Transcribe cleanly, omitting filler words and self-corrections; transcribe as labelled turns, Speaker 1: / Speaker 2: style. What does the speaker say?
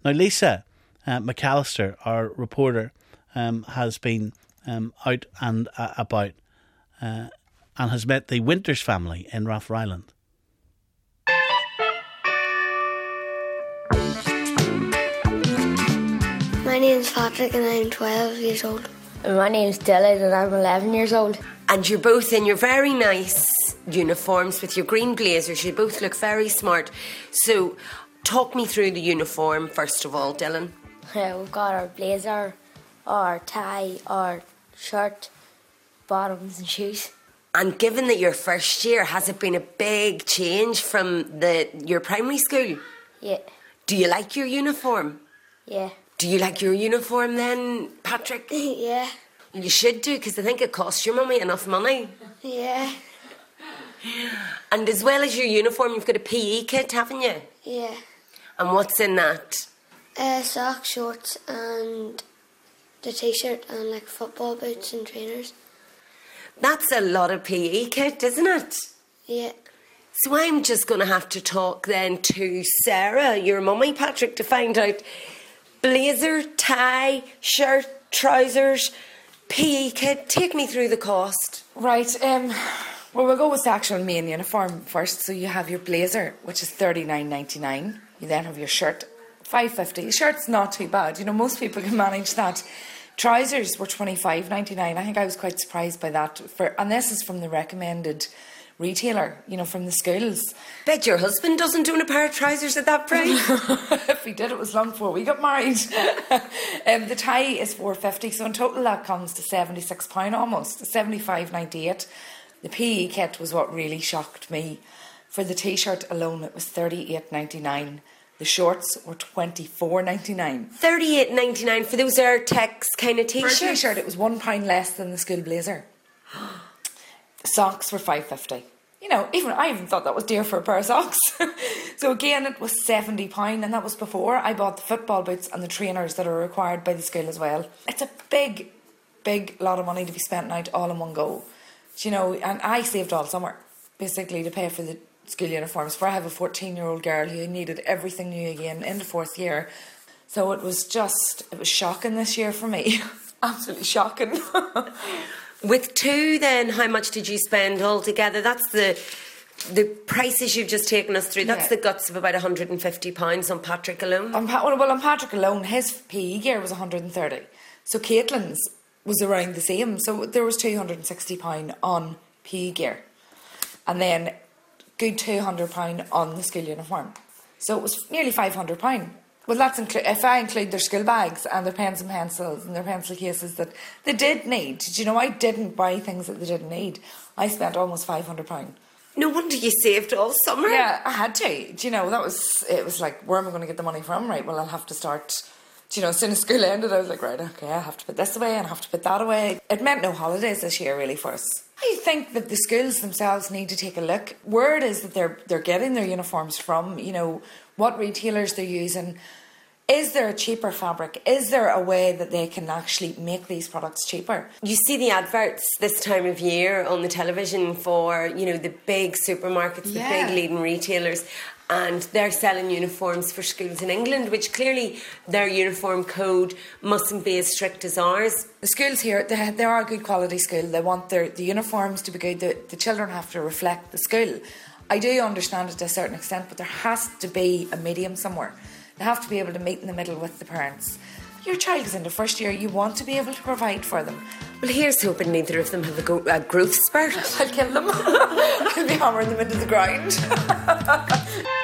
Speaker 1: Now, Lisa McAllister, our reporter, has been out and about and has met the Winters family in Rathryland.
Speaker 2: My name's Patrick and I'm 12 years old.
Speaker 3: And my name's Dylan and I'm 11 years old.
Speaker 4: And you're both in your very nice uniforms with your green blazers. You both look very smart. So, talk me through the uniform first of all, Dylan.
Speaker 3: We've got our blazer, our tie, our shirt, bottoms and shoes.
Speaker 4: And given that you're first year, has it been a big change from your primary school?
Speaker 3: Yeah.
Speaker 4: Do you like your uniform?
Speaker 3: Yeah.
Speaker 4: Do you like your uniform then, Patrick?
Speaker 2: Yeah.
Speaker 4: You should do, because I think it costs your mummy enough money.
Speaker 2: Yeah.
Speaker 4: And as well as your uniform, you've got a PE kit, haven't you?
Speaker 2: Yeah.
Speaker 4: And what's in that?
Speaker 2: Socks, shorts and the t-shirt and like football boots and trainers.
Speaker 4: That's a lot of PE kit, isn't it?
Speaker 2: Yeah.
Speaker 4: So I'm just going to have to talk then to Sarah, your mummy, Patrick, to find out blazer, tie, shirt, trousers, PE kit. Take me through the cost.
Speaker 5: Right, well, we'll go with the actual main uniform first. So you have your blazer, which is $39.99. You then have your shirt, $5.50. The shirt's not too bad. You know, most people can manage that. Trousers were $25.99. I think I was quite surprised by that. And this is from the recommended retailer, you know, from the schools.
Speaker 4: Bet your husband doesn't own a pair of trousers at that price.
Speaker 5: If he did, it was long before we got married. The tie is $4.50, so in total that comes to £76 almost, $75.98. The PE kit was what really shocked me. For the t-shirt alone, it was $38.99. The shorts were $24.99.
Speaker 4: $38.99 for those Airtex kind of t-shirts?
Speaker 5: For a t-shirt, it was £1 less than the school blazer. The socks were $5.50. You know, I even thought that was dear for a pair of socks. So again, it was £70, and that was before I bought the football boots and the trainers that are required by the school as well. It's a big, big lot of money to be spent out all in one go. You know, and I saved all summer, basically, to pay for the school uniforms. For I have a 14-year-old girl who needed everything new again in the fourth year. So it was shocking this year for me. Absolutely shocking.
Speaker 4: With two, then, how much did you spend altogether? That's the prices you've just taken us through. That's the guts of about £150 on Patrick alone.
Speaker 5: On Patrick alone, his PE gear was $130. So Caitlin's was around the same. So there was £260 on PE gear. And then good £200 on the school uniform. So it was nearly £500. Well, that's if I include their school bags and their pens and pencils and their pencil cases that they did need. Do you know, I didn't buy things that they didn't need. I spent almost £500.
Speaker 4: No wonder you saved all summer.
Speaker 5: Yeah, I had to. Do you know, it was like, where am I going to get the money from? Right, well, I'll have to start. Do you know, as soon as school ended, I was like, right, okay, I have to put this away and I have to put that away. It meant no holidays this year, really, for us. I think that the schools themselves need to take a look where it is that they're getting their uniforms from, you know, what retailers they're using. Is there a cheaper fabric? Is there a way that they can actually make these products cheaper?
Speaker 4: You see the adverts this time of year on the television for, you know, the big supermarkets, the big leading retailers, and they're selling uniforms for schools in England, which clearly their uniform code mustn't be as strict as ours.
Speaker 5: The schools here, they are a good quality school. They want the uniforms to be good. The children have to reflect the school. I do understand it to a certain extent, but there has to be a medium somewhere. They have to be able to meet in the middle with the parents. Your child is in the first year, you want to be able to provide for them.
Speaker 4: Well, here's hoping neither of them have a growth spurt.
Speaker 5: I'll kill them. I'll be hammering them into the ground.